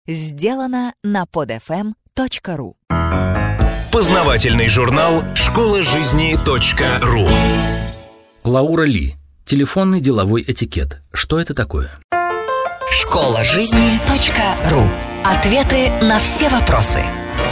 Сделано на podfm.ru. Познавательный журнал «Школа жизни.ру». Лаура Ли. Телефонный деловой этикет. Что это такое? Школа жизни.ру. Ответы на все вопросы.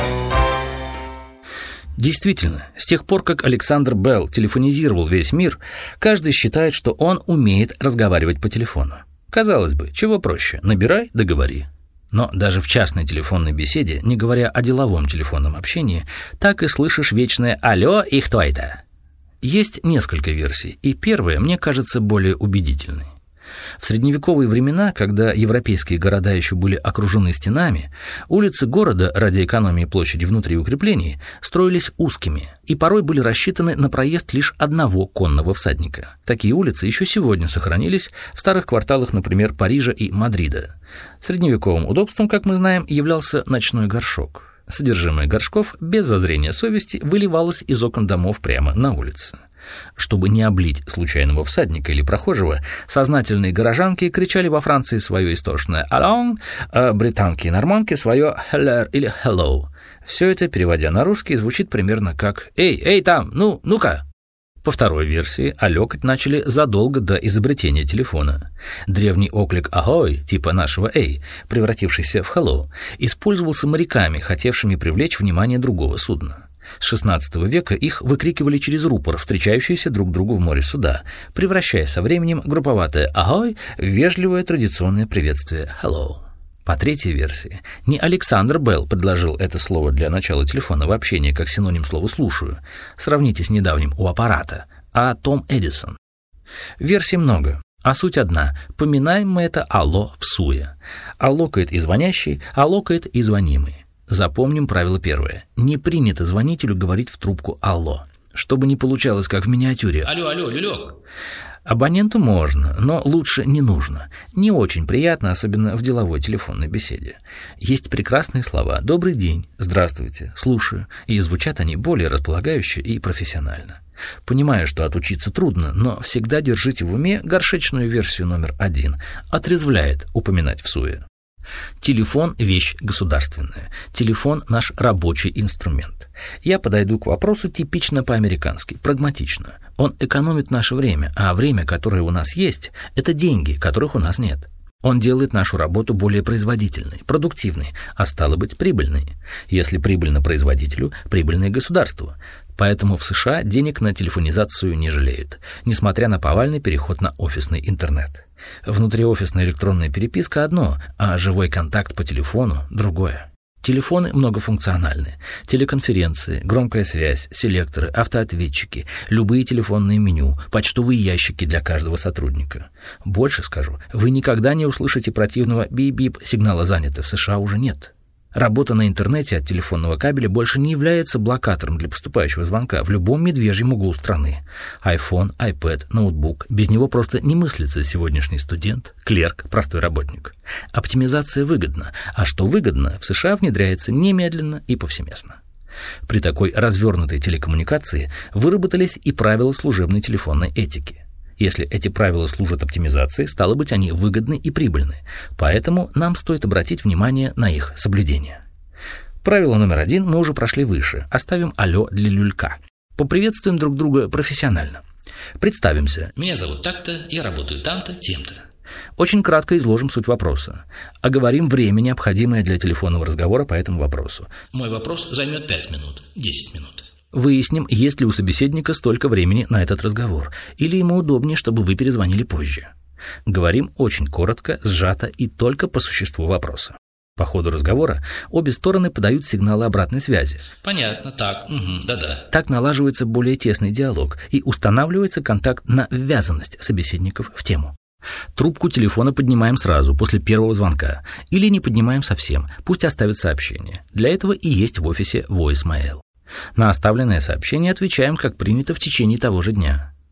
Действительно, с тех пор, как Александр Белл телефонизировал весь мир, каждый считает, что он умеет разговаривать по телефону. Казалось бы, чего проще? Набирай, да говори. Но даже в частной телефонной беседе, не говоря о деловом телефонном общении, так и слышишь вечное «Алло, и кто это?». Есть несколько версий, и первая, мне кажется, более убедительной. В средневековые времена, когда европейские города еще были окружены стенами, улицы города, ради экономии площади внутри укреплений, строились узкими и порой были рассчитаны на проезд лишь одного конного всадника. Такие улицы еще сегодня сохранились в старых кварталах, например, Парижа и Мадрида. Средневековым удобством, как мы знаем, являлся ночной горшок. Содержимое горшков без зазрения совести выливалось из окон домов прямо на улице. Чтобы не облить случайного всадника или прохожего, сознательные горожанки кричали во Франции свое истошное «Allons», а британки и норманки свое «Heller» или «Hello». Все это, переводя на русский, звучит примерно как «Эй, там, ну-ка!». По второй версии, алёкать начали задолго до изобретения телефона. Древний оклик «Ахой», типа нашего «Эй», превратившийся в «Hello», использовался моряками, хотевшими привлечь внимание другого судна. С XVI века их выкрикивали через рупор, встречающиеся друг другу в море суда, превращая со временем групповатое «Ахой» в вежливое традиционное приветствие «Hello». По третьей версии, не Александр Белл предложил это слово для начала телефонного общения как синоним слова «слушаю», сравните с недавним «у аппарата», а Том Эдисон. Версий много, а суть одна – поминаем мы это «алло» всуе. Аллокает и звонящий, аллокает и звонимый. Запомним правило первое. Не принято звонителю говорить в трубку «алло», чтобы не получалось, как в миниатюре «алло, люлёк». Абоненту можно, но лучше не нужно. Не очень приятно, особенно в деловой телефонной беседе. Есть прекрасные слова «добрый день», «здравствуйте», «слушаю», и звучат они более располагающе и профессионально. Понимаю, что отучиться трудно, но всегда держите в уме горшечную версию номер 1. Отрезвляет упоминать всуе. Телефон – вещь государственная. Телефон – наш рабочий инструмент. Я подойду к вопросу типично по-американски, прагматично. Он экономит наше время, а время, которое у нас есть, это деньги, которых у нас нет. Он делает нашу работу более производительной, продуктивной, а стало быть, прибыльной. Если прибыльно производителю, прибыльно и государству. Поэтому в США денег на телефонизацию не жалеют, несмотря на повальный переход на офисный интернет. Внутриофисная электронная переписка – одно, а живой контакт по телефону – другое. Телефоны многофункциональны. Телеконференции, громкая связь, селекторы, автоответчики, любые телефонные меню, почтовые ящики для каждого сотрудника. Больше скажу, вы никогда не услышите противного бип-бип, сигнала занято, в США уже нет. Работа на интернете от телефонного кабеля больше не является блокатором для поступающего звонка в любом медвежьем углу страны. iPhone, iPad, ноутбук. Без него просто не мыслится сегодняшний студент, клерк, простой работник. Оптимизация выгодна, а что выгодно, в США внедряется немедленно и повсеместно. При такой развернутой телекоммуникации выработались и правила служебной телефонной этики. Если эти правила служат оптимизации, стало быть, они выгодны и прибыльны. Поэтому нам стоит обратить внимание на их соблюдение. Правило номер 1 мы уже прошли выше. Оставим «алло» для люлька. Поприветствуем друг друга профессионально. Представимся. Меня зовут так-то, я работаю там-то, тем-то. Очень кратко изложим суть вопроса. Оговорим время, необходимое для телефонного разговора по этому вопросу. Мой вопрос займет 5 минут, 10 минут. Выясним, есть ли у собеседника столько времени на этот разговор, или ему удобнее, чтобы вы перезвонили позже. Говорим очень коротко, сжато и только по существу вопроса. По ходу разговора обе стороны подают сигналы обратной связи. Понятно, так, да-да. Так налаживается более тесный диалог и устанавливается контакт на ввязанность собеседников в тему. Трубку телефона поднимаем сразу, после первого звонка, или не поднимаем совсем, пусть оставит сообщение. Для этого и есть в офисе voicemail. На оставленное сообщение отвечаем, как принято, в течение того же дня.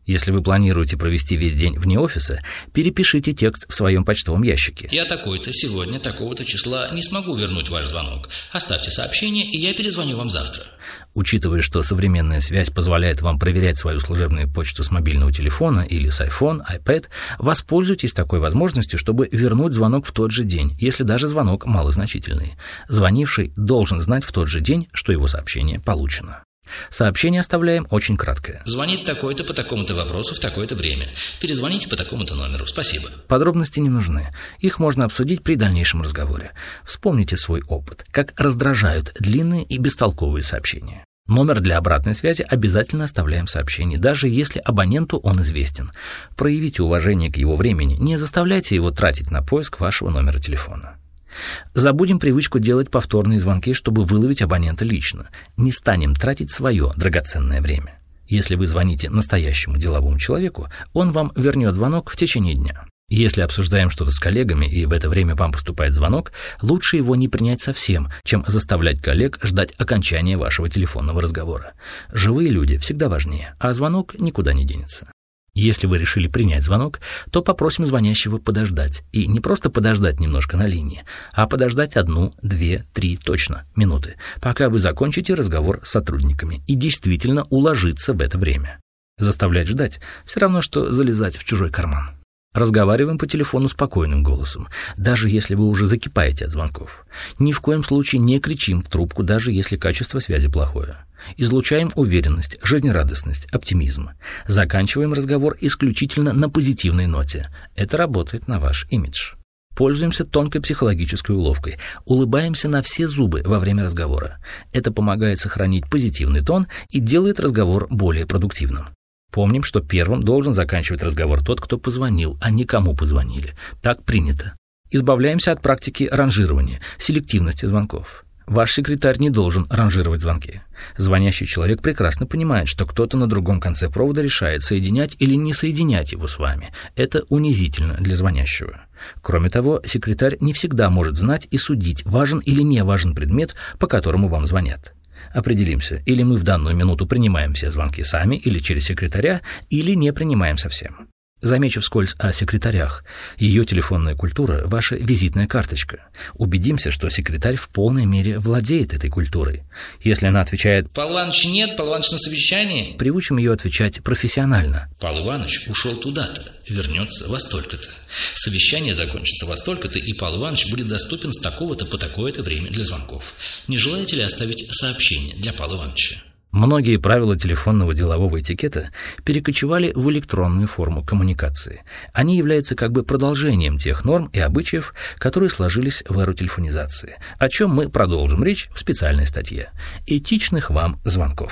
Если вы планируете провести весь день вне офиса, перепишите текст в своем почтовом ящике. «Я такой-то сегодня, такого-то числа не смогу вернуть ваш звонок. Оставьте сообщение, и я перезвоню вам завтра». Учитывая, что современная связь позволяет вам проверять свою служебную почту с мобильного телефона или с iPhone, iPad, воспользуйтесь такой возможностью, чтобы вернуть звонок в тот же день, если даже звонок малозначительный. Звонивший должен знать в тот же день, что его сообщение получено. Сообщение оставляем очень краткое. «Звонит такой-то по такому-то вопросу в такое-то время. Перезвоните по такому-то номеру. Спасибо». Подробности не нужны. Их можно обсудить при дальнейшем разговоре. Вспомните свой опыт, как раздражают длинные и бестолковые сообщения. Номер для обратной связи обязательно оставляем в сообщении, даже если абоненту он известен. Проявите уважение к его времени, не заставляйте его тратить на поиск вашего номера телефона. Забудем привычку делать повторные звонки, чтобы выловить абонента лично. Не станем тратить свое драгоценное время. Если вы звоните настоящему деловому человеку, он вам вернет звонок в течение дня. Если обсуждаем что-то с коллегами, и в это время вам поступает звонок, лучше его не принять совсем, чем заставлять коллег ждать окончания вашего телефонного разговора. Живые люди всегда важнее, а звонок никуда не денется. Если вы решили принять звонок, то попросим звонящего подождать. И не просто подождать немножко на линии, а подождать 1, 2, 3 точно минуты, пока вы закончите разговор с сотрудниками, и действительно уложиться в это время. Заставлять ждать все равно, что залезать в чужой карман. Разговариваем по телефону спокойным голосом, даже если вы уже закипаете от звонков. Ни в коем случае не кричим в трубку, даже если качество связи плохое. Излучаем уверенность, жизнерадостность, оптимизм. Заканчиваем разговор исключительно на позитивной ноте. Это работает на ваш имидж. Пользуемся тонкой психологической уловкой. Улыбаемся на все зубы во время разговора. Это помогает сохранить позитивный тон и делает разговор более продуктивным. Помним, что первым должен заканчивать разговор тот, кто позвонил, а не кому позвонили. Так принято. Избавляемся от практики ранжирования, селективности звонков. Ваш секретарь не должен ранжировать звонки. Звонящий человек прекрасно понимает, что кто-то на другом конце провода решает, соединять или не соединять его с вами. Это унизительно для звонящего. Кроме того, секретарь не всегда может знать и судить, важен или не важен предмет, по которому вам звонят. Определимся, или мы в данную минуту принимаем все звонки сами или через секретаря, или не принимаем совсем. Замечу вскользь о секретарях. Ее телефонная культура – ваша визитная карточка. Убедимся, что секретарь в полной мере владеет этой культурой. Если она отвечает «Павел Иванович нет, Павел Иванович на совещании», приучим ее отвечать профессионально. «Павел Иванович ушел туда-то, вернется во столько-то. Совещание закончится во столько-то, и Павел Иванович будет доступен с такого-то по такое-то время для звонков. Не желаете ли оставить сообщение для Павла Ивановича?» Многие правила телефонного делового этикета перекочевали в электронную форму коммуникации. Они являются как бы продолжением тех норм и обычаев, которые сложились в эру телефонизации, о чем мы продолжим речь в специальной статье. Этичных вам звонков.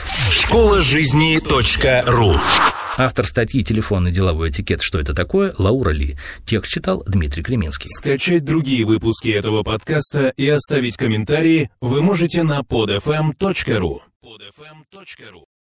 школажизни.ру. Автор статьи «Телефонный деловой этикет. Что это такое?» Лаура Ли. Текст читал Дмитрий Кременский. Скачать другие выпуски этого подкаста и оставить комментарии вы можете на podfm.ru.